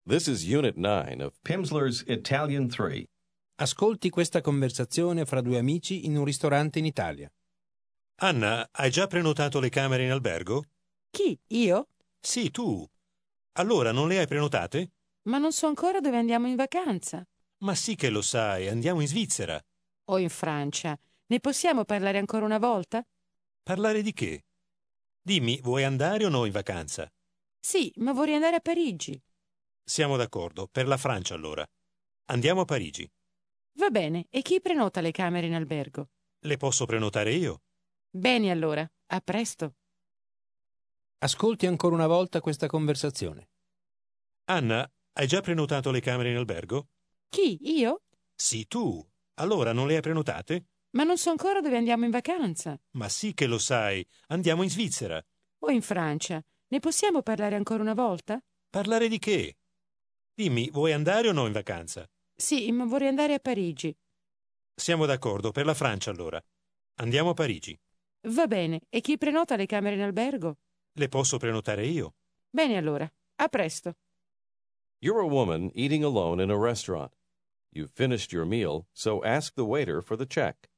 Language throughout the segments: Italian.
This is Unit 9 of Pimsleur's Italian 3. Ascolti questa conversazione fra due amici in un ristorante in Italia. Anna, hai già prenotato le camere in albergo? Chi? Io? Sì, tu. Allora non le hai prenotate? Ma non so ancora dove andiamo in vacanza. Ma sì che lo sai, andiamo in Svizzera. O in Francia. Ne possiamo parlare ancora una volta? Parlare di che? Dimmi, vuoi andare o no in vacanza? Sì, ma vorrei andare a Parigi. Siamo d'accordo, per la Francia allora. Andiamo a Parigi. Va bene, e chi prenota le camere in albergo? Le posso prenotare io? Bene allora, a presto. Ascolti ancora una volta questa conversazione. Anna, hai già prenotato le camere in albergo? Chi? Io? Sì, tu. Allora non le hai prenotate? Ma non so ancora dove andiamo in vacanza. Ma sì che lo sai, andiamo in Svizzera. O in Francia. Ne possiamo parlare ancora una volta? Parlare di che? Dimmi, vuoi andare o no in vacanza? Sì, ma vorrei andare a Parigi. Siamo d'accordo, per la Francia allora. Andiamo a Parigi. Va bene, e chi prenota le camere in albergo? Le posso prenotare io? Bene allora, a presto. You're a woman eating alone in a restaurant. You've finished your meal, so ask the waiter for the check.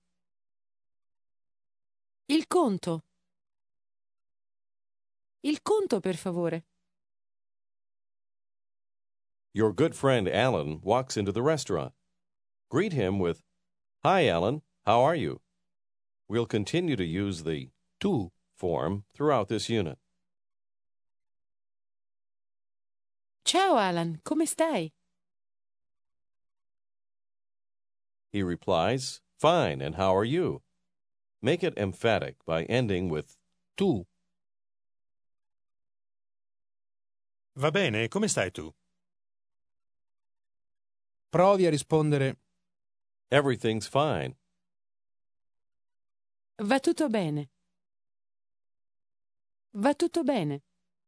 Il conto. Il conto, per favore. Your good friend Alan walks into the restaurant. Greet him with, "Hi, Alan, how are you?" We'll continue to use the tu form throughout this unit. Ciao Alan, come stai? He replies, "Fine, and how are you?" Make it emphatic by ending with Tu, Va bene, come stai tu? provi a rispondere "Everything's fine." Va tutto bene. Va tutto bene.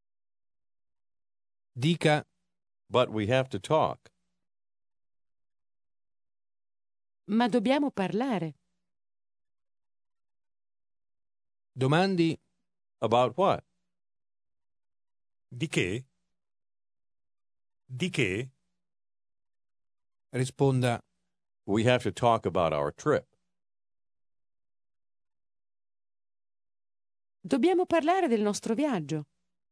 dica But we have to talk. Ma dobbiamo parlare. domandi About what? Di che? Di che? risponda We have to talk about our trip. Dobbiamo parlare del nostro viaggio.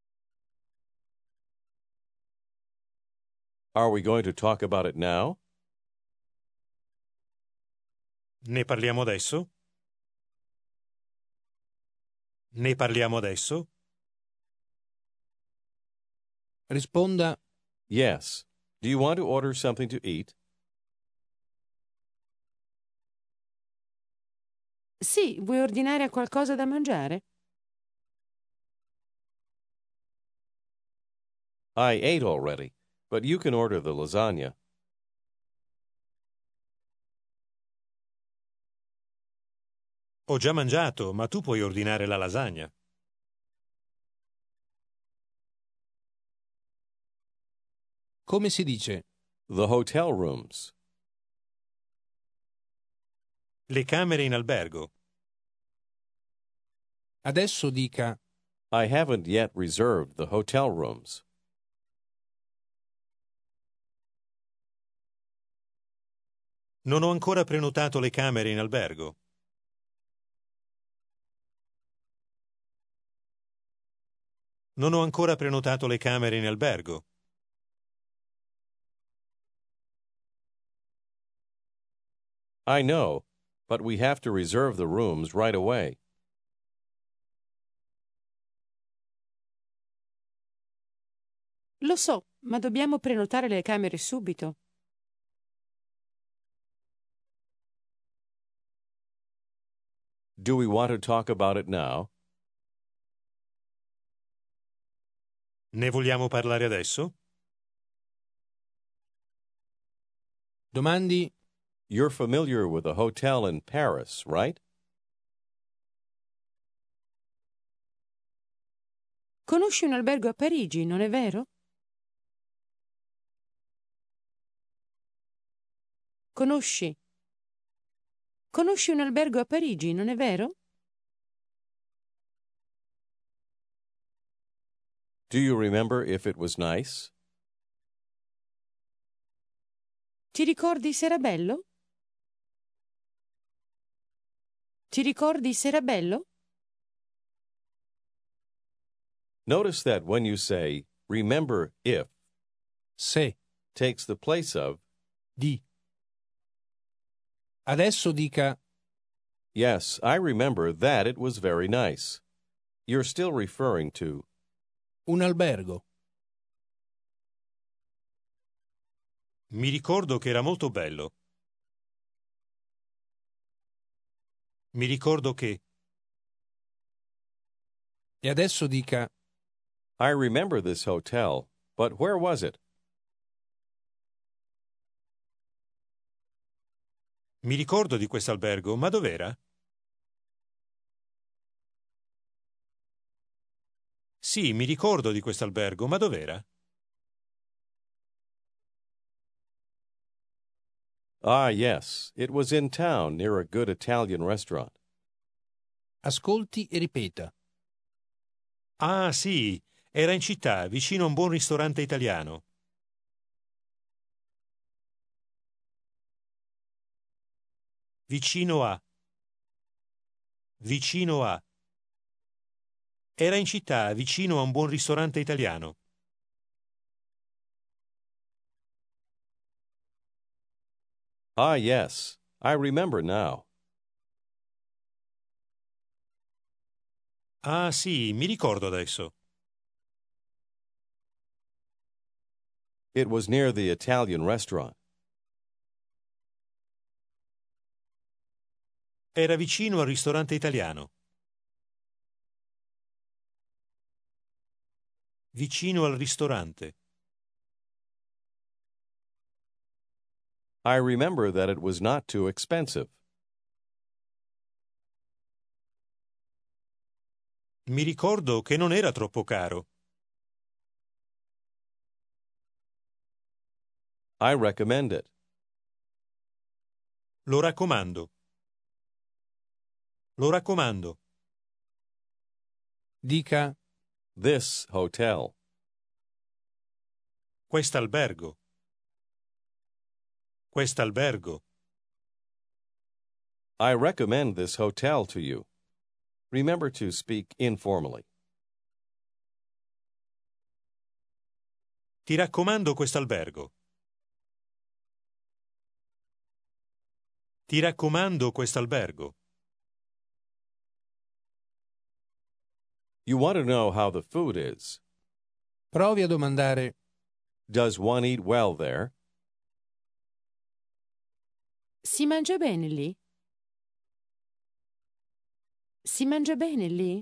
Are we going to talk about it now? Ne parliamo adesso? Ne parliamo adesso? risponda Yes. Do you want to order something to eat? Sì, vuoi ordinare qualcosa da mangiare? I ate already, but you can order the lasagna. Ho già mangiato, ma tu puoi ordinare la lasagna. come si dice The hotel rooms. Le camere in albergo. adesso dica I haven't yet reserved the hotel rooms. Non ho ancora prenotato le camere in albergo. Non ho ancora prenotato le camere in albergo. I know, but we have to reserve the rooms right away. Lo so, ma dobbiamo prenotare le camere subito. Do we want to talk about it now? Ne vogliamo parlare adesso? domandi You're familiar with a hotel in Paris, right? Conosci un albergo a Parigi, non è vero? Conosci? Conosci un albergo a Parigi, non è vero? Do you remember if it was nice? Ti ricordi se era bello? Ti ricordi se era bello? Notice that when you say, remember if, Se. takes the place of, Di. Adesso dica yes, I remember that it was very nice. You're still referring to, un albergo. Mi ricordo che era molto bello. Mi ricordo che. E adesso dica I remember this hotel, but where was it? Mi ricordo di quest'albergo, ma dov'era? Sì, mi ricordo di quest'albergo, ma dov'era? Ah, yes, it was in town near a good Italian restaurant. ascolti e ripeta. Ah, sì, era in città, vicino a un buon ristorante italiano. Vicino a. Vicino a. Era in città, vicino a un buon ristorante italiano. Ah, yes, I remember now. Ah, sì, mi ricordo adesso. It was near the Italian restaurant. Era vicino al ristorante italiano. Vicino al ristorante. I remember that it was not too expensive. Mi ricordo che non era troppo caro. I recommend it. Lo raccomando. Lo raccomando. Dica This hotel. Quest'albergo. Quest'albergo. I recommend this hotel to you. Remember to speak informally. Ti raccomando quest'albergo. Ti raccomando quest'albergo. You want to know how the food is. provi a domandare Does one eat well there? Si mangia bene lì? Si mangia bene lì?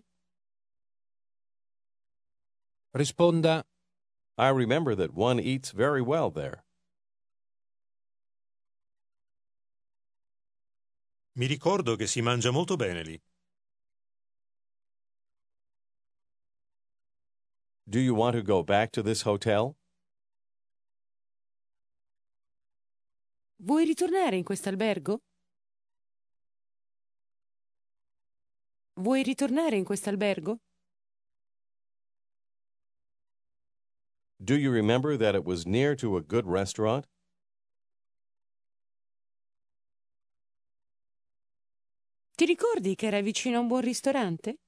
risponda I remember that one eats very well there. Mi ricordo che si mangia molto bene lì. Do you want to go back to this hotel? Vuoi ritornare in quest'albergo? Vuoi ritornare in quest'albergo? Do you remember that it was near to a good restaurant? Ti ricordi che era vicino a un buon ristorante?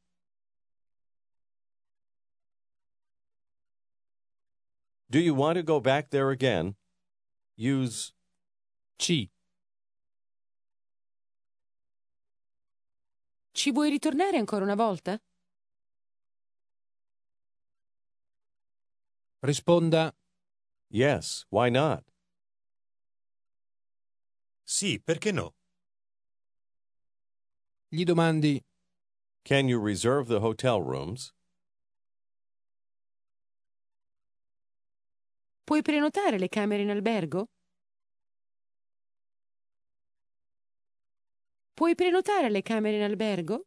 Do you want to go back there again? Use ci, Ci vuoi ritornare ancora una volta? risponda yes, why not? Sì, perché no? gli domandi Can you reserve the hotel rooms? Puoi prenotare le camere in albergo? Puoi prenotare le camere in albergo?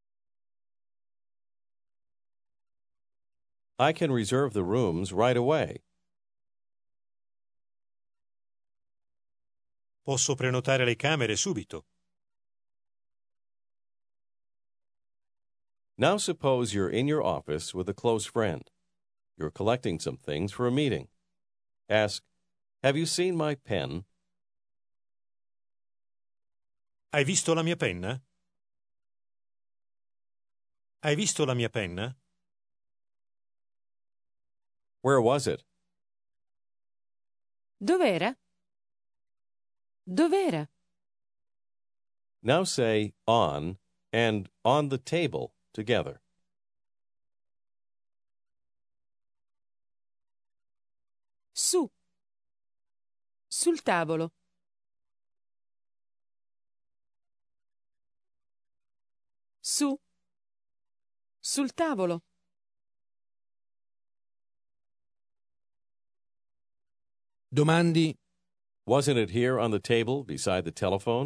I can reserve the rooms right away. Posso prenotare le camere subito. Now suppose you're in your office with a close friend. You're collecting some things for a meeting. Ask, have you seen my pen? Hai visto la mia penna? Hai visto la mia penna? Where was it? Dov'era? Dov'era? Now say on and on the table together. Su. Sul tavolo. Su. Sul tavolo. Domandi: Wasn't it here on the table beside the telephone?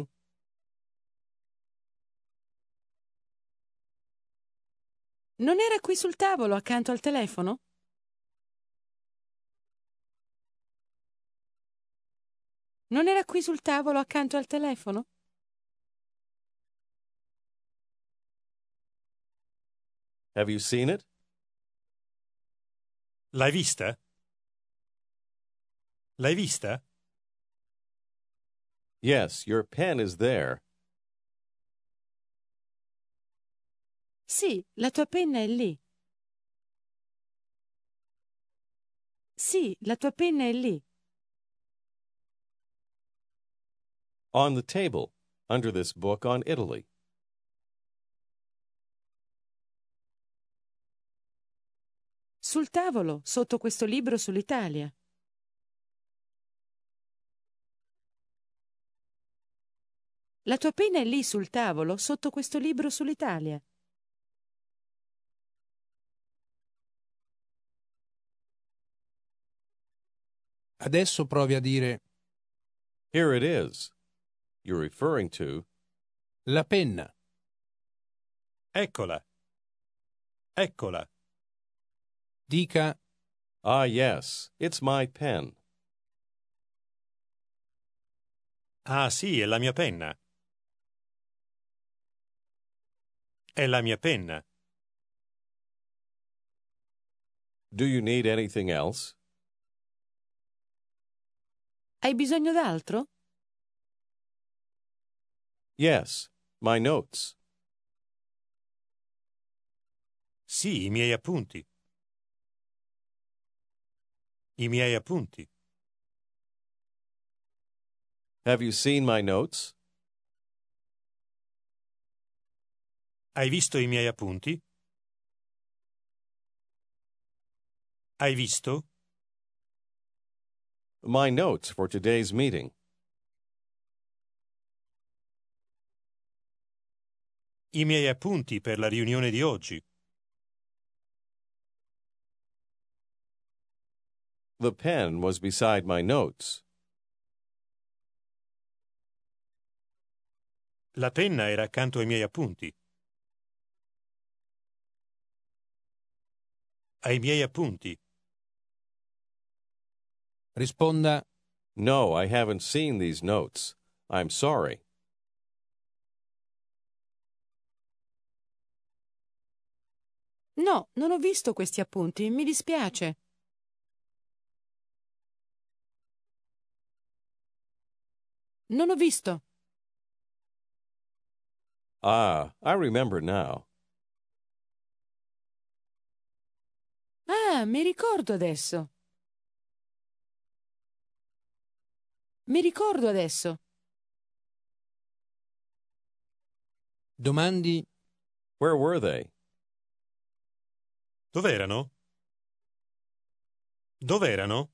Non era qui sul tavolo accanto al telefono? Non era qui sul tavolo accanto al telefono? Have you seen it? L'hai vista? L'hai vista? Yes, your pen is there. Sì, la tua penna è lì. Sì, la tua penna è lì. On the table, under this book on Italy. Sul tavolo, sotto questo libro sull'Italia. La tua penna è lì sul tavolo, sotto questo libro sull'Italia. Adesso provi a dire Here it is. You're referring to la penna. Eccola. Eccola. Dica Ah, yes, it's my pen. Ah, sì, è la mia penna. È la mia penna. Do you need anything else? Hai bisogno d'altro? Yes, my notes. Sì, i miei appunti. I miei appunti. Have you seen my notes? Hai visto i miei appunti? Hai visto? My notes for today's meeting. I miei appunti per la riunione di oggi. The pen was beside my notes. La penna era accanto ai miei appunti. Ai miei appunti. Risponda No, I haven't seen these notes. I'm sorry. No, non ho visto questi appunti, mi dispiace. Non ho visto. Ah, I remember now. Ah, mi ricordo adesso. Mi ricordo adesso. domandi Where were they? Dov'erano? Dov'erano?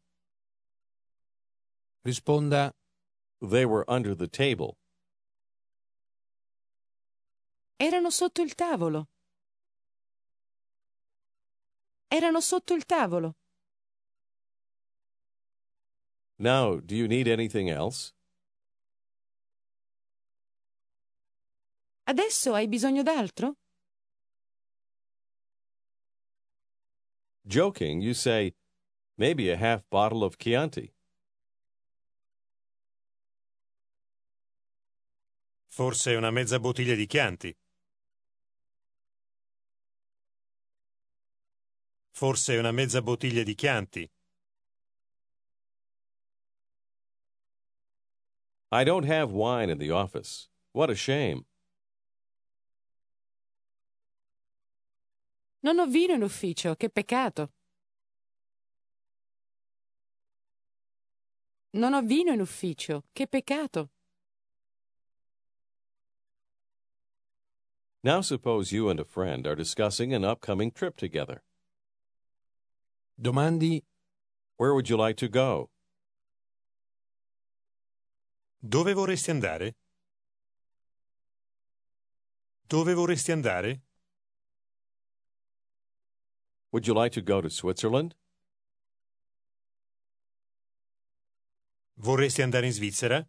risponda They were under the table. Erano sotto il tavolo. Erano sotto il tavolo. Now, do you need anything else? Adesso hai bisogno d'altro? Joking, you say, maybe a half bottle of Chianti. Forse una mezza bottiglia di Chianti. Forse una mezza bottiglia di Chianti. I don't have wine in the office. What a shame. Non ho vino in ufficio, che peccato. Non ho vino in ufficio, che peccato. Now suppose you and a friend are discussing an upcoming trip together. Domandi: Where would you like to go? Dove vorresti andare? Dove vorresti andare? Would you like to go to Switzerland? Vorresti andare in Svizzera?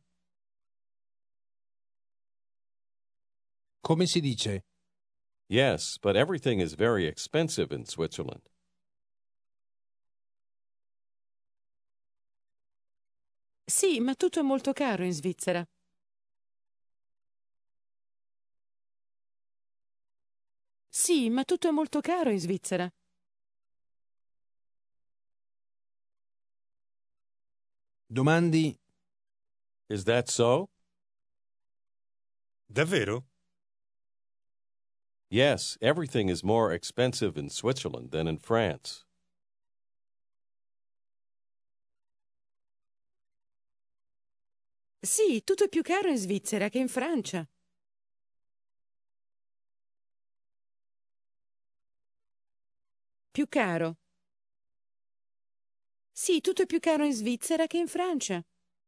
come si dice? Yes, but everything is very expensive in Switzerland. Sì, ma tutto è molto caro in Svizzera. Sì, ma tutto è molto caro in Svizzera. Domandi: Is that so? Davvero? Yes, everything is more expensive in Switzerland than in France. Sì, tutto è più caro in Svizzera che in Francia. Più caro. Sì, tutto è più caro in Svizzera che in Francia.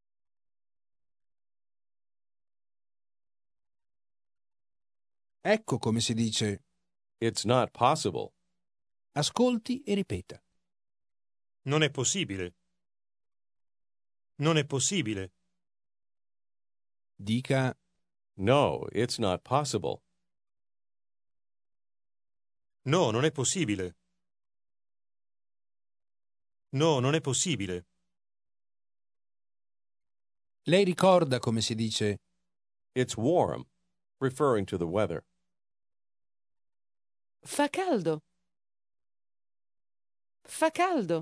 ecco come si dice. It's not possible. Ascolti e ripeta. Non è possibile. Non è possibile. Dica: No, it's not possible. No, non è possibile. No, non è possibile. lei ricorda come si dice? It's warm, referring to the weather. Fa caldo. Fa caldo.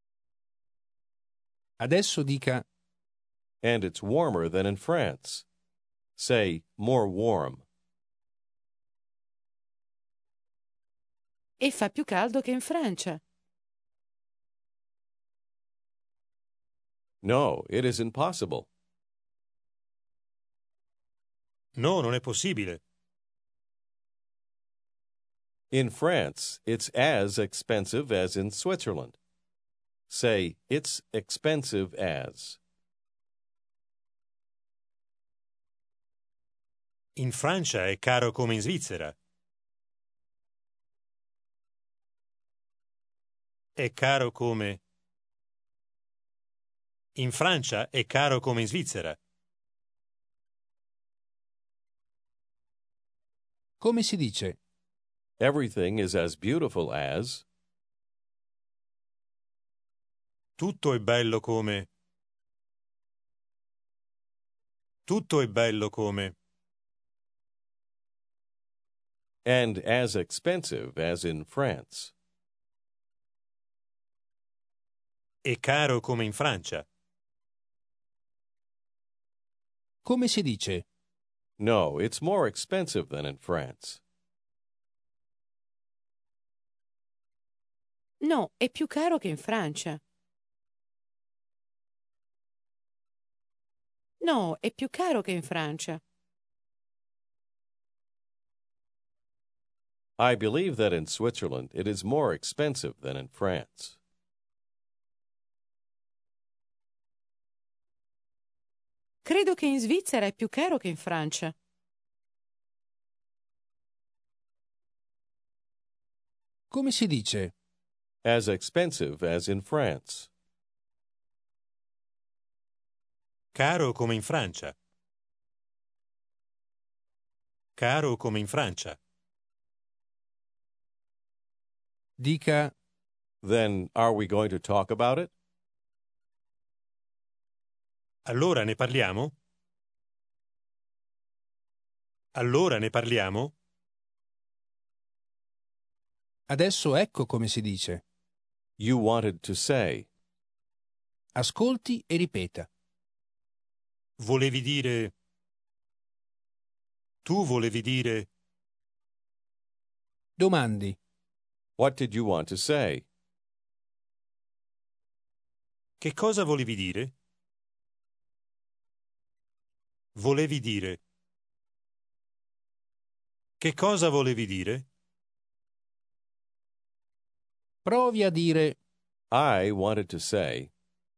Adesso dica: And it's warmer than in France. Say, more warm. E fa più caldo che in Francia. No, it isn't possible. No, non è possibile. In France, it's as expensive as in Switzerland. Say, it's expensive as. In Francia è caro come in Svizzera. È caro come... In Francia è caro come in Svizzera. come si dice? Everything is as beautiful as. Tutto è bello come... Tutto è bello come... And as expensive as in France. È caro come in Francia. Come si dice? No, it's more expensive than in France. No, è più caro che in Francia. No, è più caro che in Francia. I believe that in Switzerland it is more expensive than in France. Credo che in Svizzera è più caro che in Francia. Come si dice? As expensive as in France. Caro come in Francia. Caro come in Francia. Dica: Then are we going to talk about it? Allora ne parliamo? Allora ne parliamo? adesso ecco come si dice. You wanted to say. Ascolti e ripeta. Volevi dire... Tu volevi dire Domandi. What did you want to say? che cosa volevi dire? Volevi dire. Che cosa volevi dire? Provi a dire I wanted to say,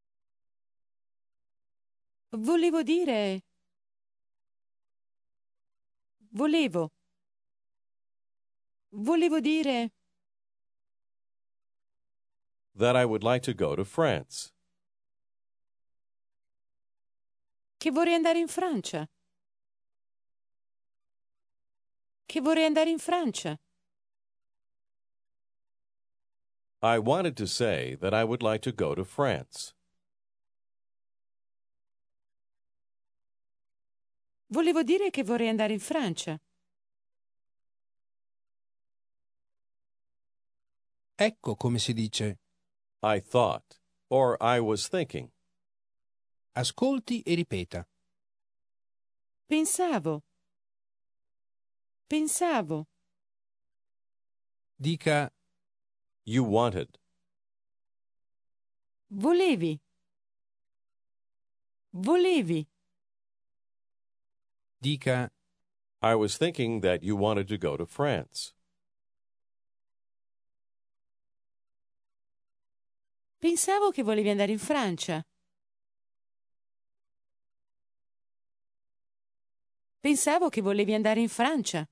Volevo dire. Volevo dire that I would like to go to France. che vorrei andare in Francia. Che vorrei andare in Francia. I wanted to say that I would like to go to France. Volevo dire che vorrei andare in Francia. ecco come si dice. I thought, or I was thinking. Ascolti e ripeta. Pensavo. Dica You wanted. Volevi. Dica I was thinking that you wanted to go to France. Pensavo che volevi andare in Francia. Pensavo che volevi andare in Francia.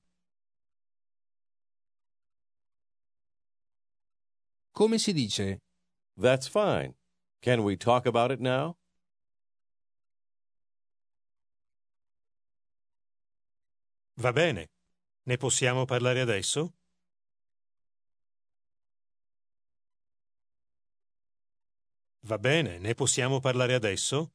come si dice. That's fine. Can we talk about it now? Va bene. Ne possiamo parlare adesso? Va bene, ne possiamo parlare adesso?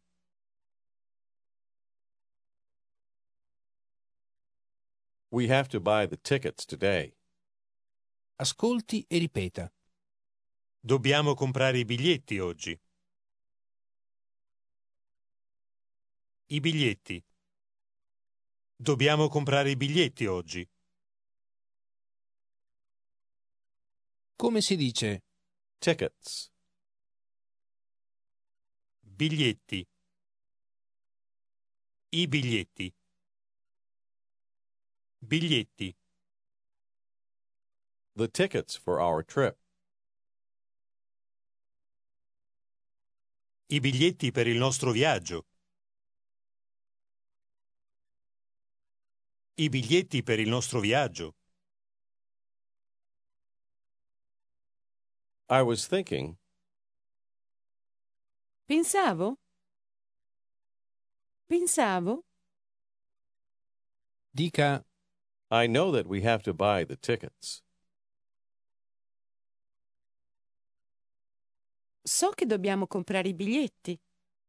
We have to buy the tickets today. Ascolti e ripeta. Dobbiamo comprare i biglietti oggi. I biglietti. Dobbiamo comprare i biglietti oggi. Come si dice. Tickets. Biglietti. I biglietti. Biglietti. The tickets for our trip. I biglietti per il nostro viaggio. I biglietti per il nostro viaggio. I was thinking, Pensavo. Dica I know that we have to buy the tickets. So che dobbiamo comprare i biglietti.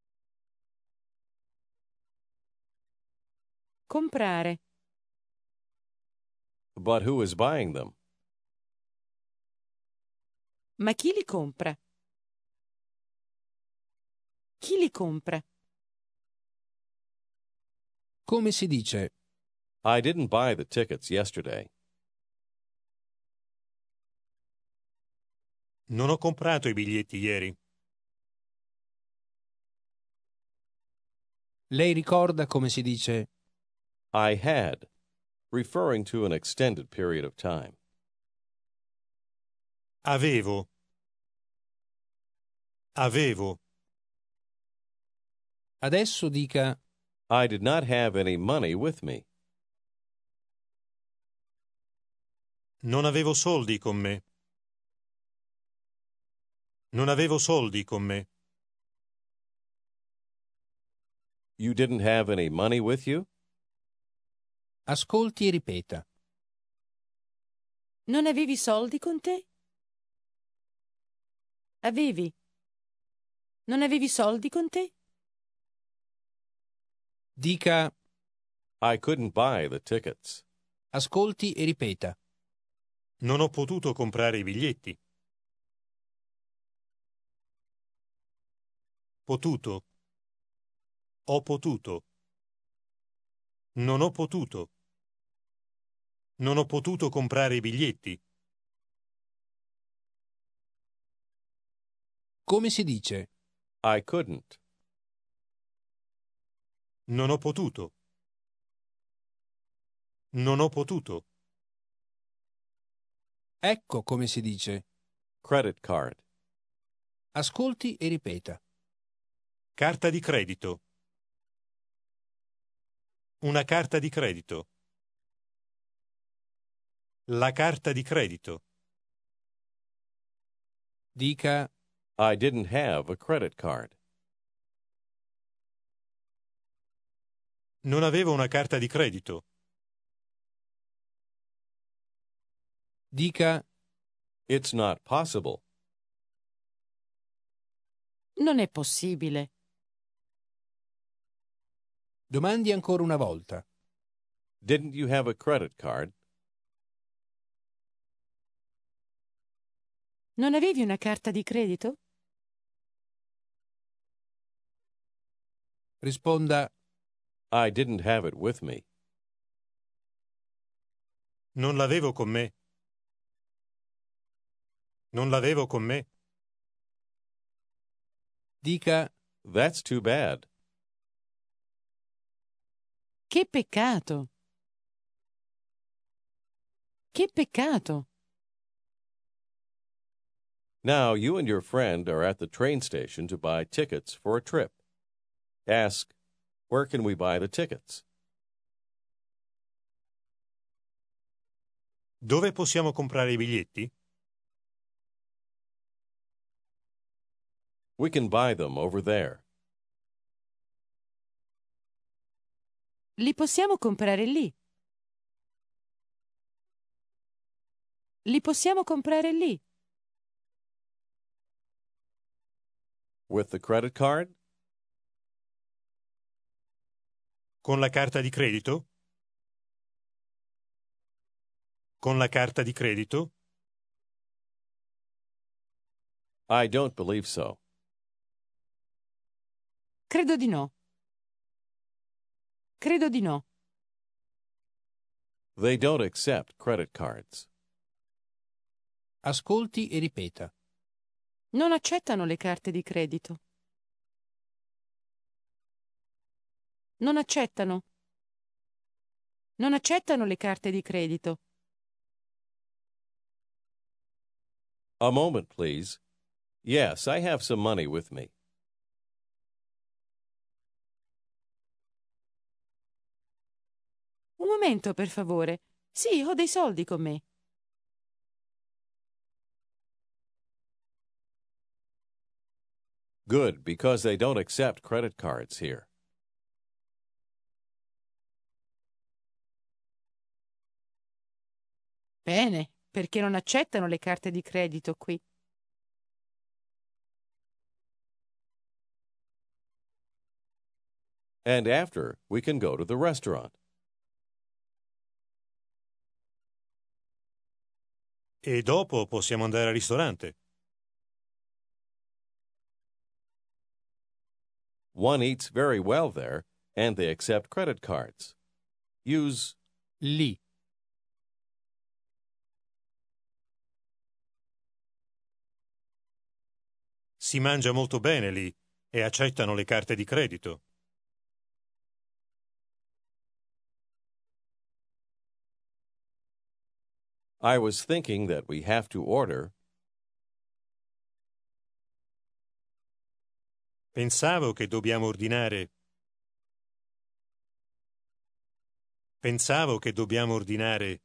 Comprare. But who is buying them? Ma chi li compra? come si dice. I didn't buy the tickets yesterday. Non ho comprato i biglietti ieri. Lei ricorda come si dice. I had, referring to an extended period of time. Avevo. Adesso dica I did not have any money with me. Non avevo soldi con me. You didn't have any money with you? ascolti e ripeta. Non avevi soldi con te? Avevi. Non avevi soldi con te? Dica I couldn't buy the tickets. ascolti e ripeta. Non ho potuto comprare i biglietti. Potuto. Ho potuto. Non ho potuto. Non ho potuto comprare i biglietti. Come si dice? I couldn't. Non ho potuto. Non ho potuto. Ecco come si dice. Credit card. Ascolti e ripeta. Carta di credito. Una carta di credito. La carta di credito. Dica I didn't have a credit card. Non avevo una carta di credito. Dica It's not possible. Non è possibile. domandi ancora una volta. Didn't you have a credit card? Non avevi una carta di credito? Risponda I didn't have it with me. Non l'avevo con me. Non l'avevo con me. Dica That's too bad. Che peccato! Che peccato! Now you and your friend are at the train station to buy tickets for a trip. Ask, where can we buy the tickets? Dove possiamo comprare i biglietti? We can buy them over there. Li possiamo comprare lì. Li possiamo comprare lì. With the credit card? Con la carta di credito? Con la carta di credito? I don't believe so. Credo di no. Credo di no. They don't accept credit cards. ascolti e ripeta. Non accettano le carte di credito. Non accettano. Non accettano le carte di credito. A moment, please. Yes, I have some money with me. Un momento, per favore. Sì, ho dei soldi con me. Good, because they don't accept credit cards here. Bene, perché non accettano le carte di credito qui. And after, we can go to the restaurant. E dopo possiamo andare al ristorante. One eats very well there, and they accept credit cards. Use Lì. Si mangia molto bene lì e accettano le carte di credito. I was thinking that we have to order. Pensavo che dobbiamo ordinare. Pensavo che dobbiamo ordinare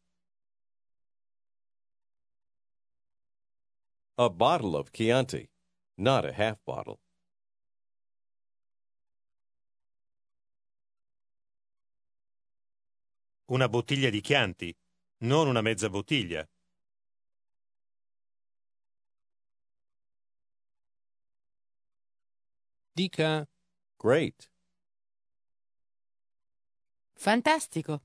A bottle of Chianti, not a half bottle. una bottiglia di Chianti, non una mezza bottiglia. Dica Great. Fantastico.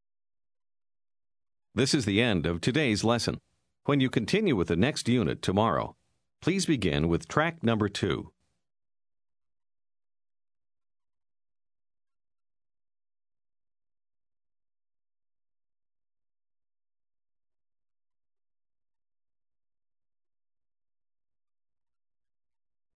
This is the end of today's lesson. When you continue with the next unit tomorrow, please begin with track number 2.